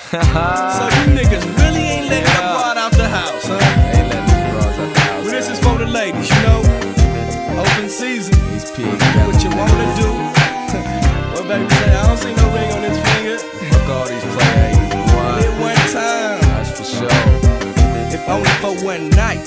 So you niggas really ain't letting the broad out the house, huh? Ain't letting the broads out the house. Well, this is for the ladies, you know. Open season. These pigs Do what you wanna do. Well, baby, say I don't see no ring on this finger. Fuck all these players. Only one time. That's for sure. If only for one night.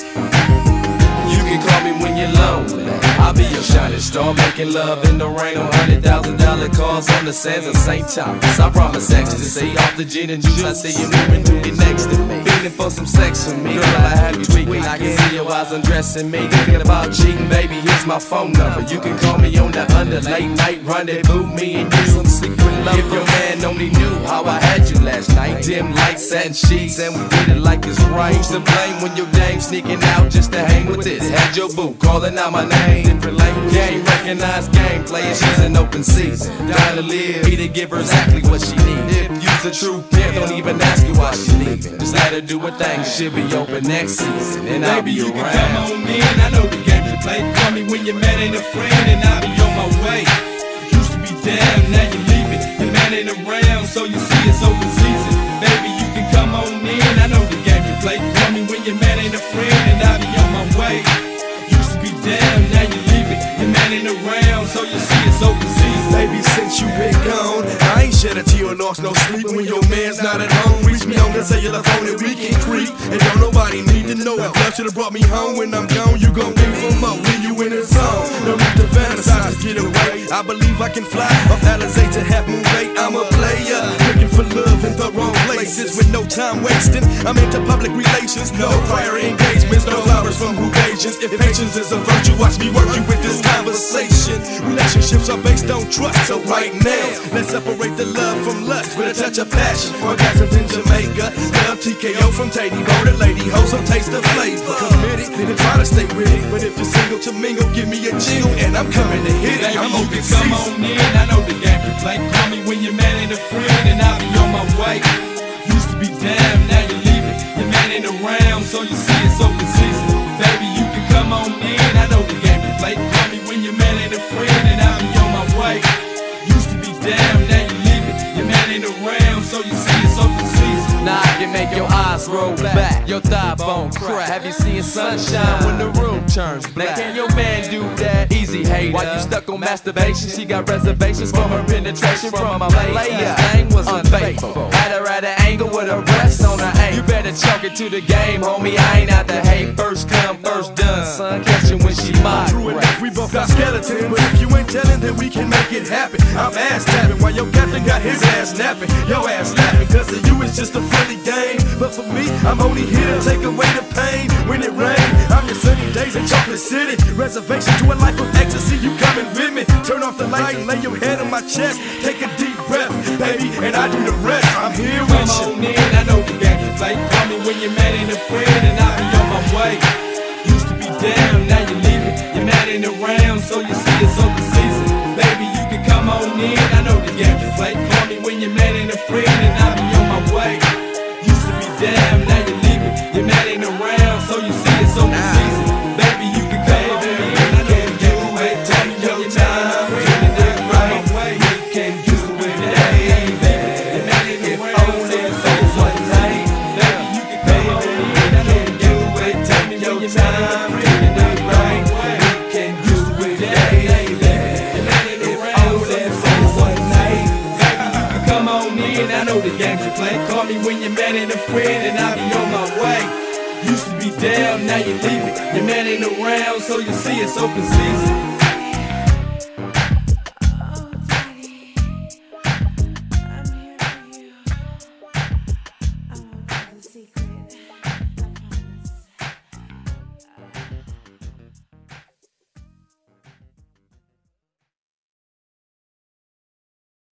You can call me when you're lonely. I'll be your shining star, making love in the rain on $100,000 cars on the sands of St. Thomas. I promise ecstasy off the gin and juice. I see you moving to get next to me, feeling for some sex with me. Girl, I have you tweaking. I can see your eyes undressing me, thinking about cheating. Baby, here's my phone number. You can call me on the under late night rendezvous. Me and you some secret love. If your man only knew how I had you last night, dim lights, satin sheets, and we did it like it's right. Who's to blame when your dame sneaking out just to hang with this? Had your boo calling out my name. Different language, game recognized game player. She's an open season. Down to live, be to give her exactly what she needs. If you's a true pimp, don't even ask her why she leaving. Just let her do her thing. She'll be open next season, and I'll be Baby, you around. can come on in. I know the game you play. Call me when your man ain't a friend, and I'll be on my way. Used to be down, now you leaving. Your man ain't around, so you see it's open season. Baby, you can come on in. I know the game you play. Call me when your man ain't a friend, and I'll be on my way. Used to be down, now you leaving. Your man ain't around, so you see it's open season. Baby, since you been gone, I ain't shed a tear or lost no sleep. When your man's not at home, reach me on the cellular phone and we can creep. And don't nobody need to know. If love should've brought me home when I'm gone, you gon' be for more. Leave you in the zone. No need to fantasize, just get away. I believe I can fly off Alizé to Half Moon Bay. I'm a player, looking for love in the wrong places with no time wasting. I'm into public relations, no prior engagements, no flowers from who Asians. If patience is a virtue, watch me work you with this conversation. Relationships are based on trust, so right now, let's separate the love from lust with a touch of passion. Orgasms in Jamaica, love TKO from Tady Bo to Lady Ho, so taste the flavor. Committed, then try to stay with it, but if you're single to mingle, give me a jingle, and I'm coming to hit it. Baby, I'm you open can come season. on in. I know the game you play. Call me when your man ain't a friend, and I'll be on my way. Used to be down, now you leaving. Your man ain't around, so you see it's open season. Baby, you can come on in. I know the game you play. Call me when your man ain't a friend, and I'll be on my way. Used to be down, now you leaving. Your man ain't around, so you see it's open season. Now I can make your eyes roll back, your thigh bone crack. Have you seen sunshine when the room turns black? Now can your man do that? Easy hater. While you stuck on masturbation, she got reservations for her penetration from my lady. His name was unfaithful. Had her at an angle with her breasts on her ankle. You better chalk it to the game, homie. I ain't out to hate. First come, first done. Son, catch you when she True enough, we both got skeletons, but if you ain't telling, then we can make it happen. I'm ass tapping while your captain got his ass napping. Your ass laughing, cause of you it's just a friendly game. But for me, I'm only here to take away the pain. When it rains, I'm your sunny days in Chocolate City. Reservation to a life of ecstasy, you coming with me. Turn off the lights and lay your head on my chest. Take a deep breath, baby, and I do the rest. I'm here with Come you. on in, I know the game you play. Call me when your man ain't a friend, and I'll be on my way. Used to be down, now you leaving. Your man ain't around, so you see it's open season. Baby, you can come on in. I know the game you play. Call me when your man ain't a friend, and I'll be on my way. Used to be down, now you leaving. Your man ain't around, so you see it's open season. Baby, you can come on in. I know the game you play. Tell me your time. Doing it right way. You can do it, baby. Your man ain't around, so you see it's open season. Baby, you can come on in. I know the game you play. Tell me your time. Doing it right way. You can do it, baby. Your man ain't around, so you see it's open season. Baby, you can come on in. I know the games you play. Call me when your man ain't a friend, and I'll be on my way. Used to be down, now you leaving. Your man ain't around, so you see it's open season.